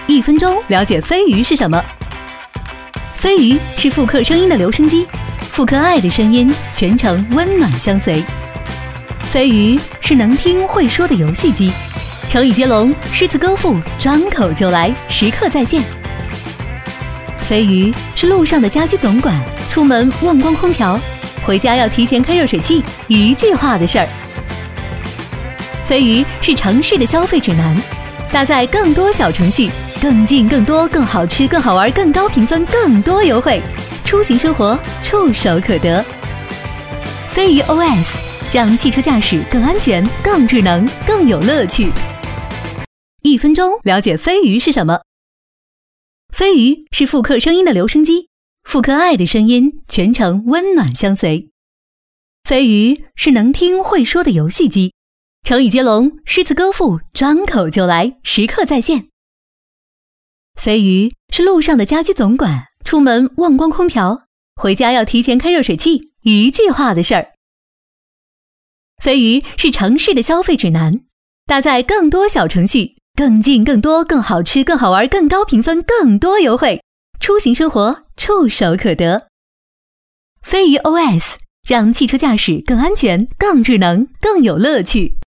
1分钟了解飞鱼是什么。飞鱼是复刻声音的留声机，复刻爱的声音，全程温暖相随。飞鱼是能听会说的游戏机，成语接龙，诗词歌赋，张口就来，时刻在线。飞鱼是路上的家居总管，出门忘关空调，回家要提前开热水器，一句话的事儿。飞鱼是城市的消费指南，搭载更多小程序，更近更多更好吃更好玩更高评分更多优惠，出行生活触手可得。飞鱼 OS 让汽车驾驶更安全更智能更有乐趣。1分钟了解飞鱼是什么。飞鱼是复刻声音的留声机，复刻爱的声音，全程温暖相随。飞鱼是能听会说的游戏机，成语接龙，诗词歌赋，张口就来，时刻在线。飞鱼是路上的家居总管，出门忘关空调，回家要提前开热水器，一句话的事儿。飞鱼是城市的消费指南，搭载更多小程序，更近更多更好吃更好玩更高评分更多优惠，出行生活触手可得。飞鱼 OS 让汽车驾驶更安全更智能更有乐趣。